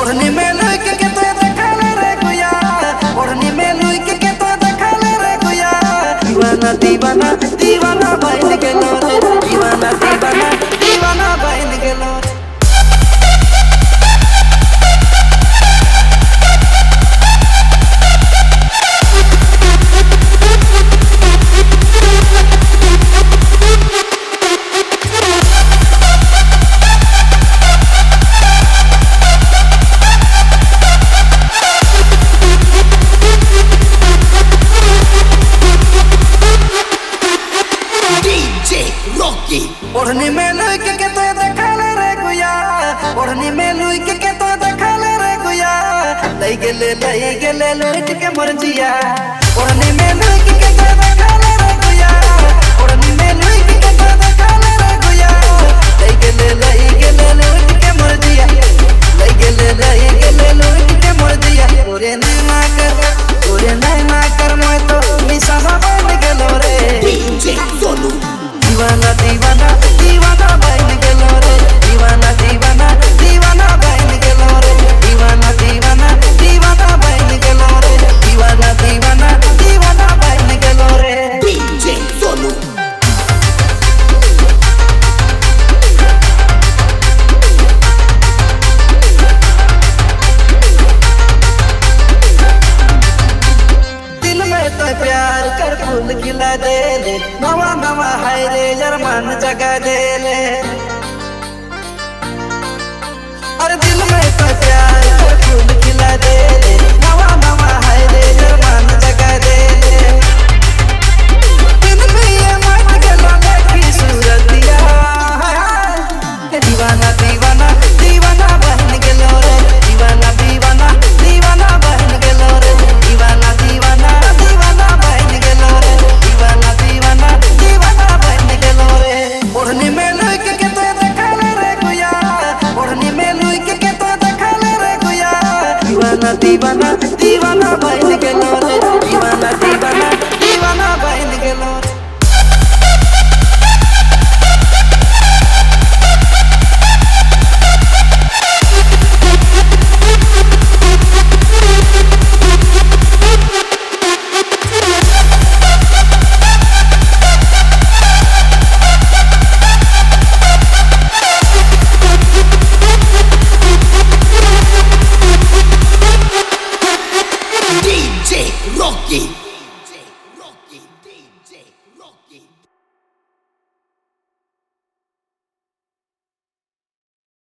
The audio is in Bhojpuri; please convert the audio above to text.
ओढ़नी में लुक के तो देखले रे गुया, ओढ़नी में लुक के तो देखले रे गुया। दीवाना दीवाना दीवाना बन गेलो रे, दीवाना दीवाना दीवाना बन गेलो रे। ओढ़नी में लुक के तो देखले रे गुया, ओढ़नी में लुक के तो देखले रे गुया। लई गेले लुट के मर जिया। ओढ़नी में लुक के तो देखले रे गुया, ओढ़नी में लुक के तो देखले रे गुया। लई गेले लुट के मर जिया, लई गेले लुट के मर जिया। ओरे नैना कर मैं तो निशाना बन गेलो रे। डीजे सोनू दीवाना दीवाना दीवाना बन गेलो रे, दीवाना दीवाना दीवाना बन गेलो रे, दीवाना दीवाना दीवाना बन गेलो रे, दीवाना दीवाना दीवाना बन गेलो रे। डीजे सोनू दिल में तो प्यार कर फूल खिला दे ले, नवा नवा है रे जरमान जगा दे ले। अरे दिल में तो प्यार कर फूल खिला दे ले, नवा नवा है रे जरमान जगा दे ले। दिन में ये मत गलो देखी सूरतिया, दीवाना दीवाना दीवाना बन गेलो रे, दीवाना दीवाना दीवाना बन गेलो रे, दीवाना दीवाना दीवाना बन गेलो रे, दीवाना दीवाना दीवाना बन गेलो रे। ओढ़नी में लुक के तो देखले रे गुया, ओढ़नी में लुक के तो देखले रे गुया। दीवाना दीवाना दीवाना बन गेलो रे, दीवाना दीवाना दीवाना बन गेलो रे। DJ Rocky. DJ Rocky. DJ Rocky.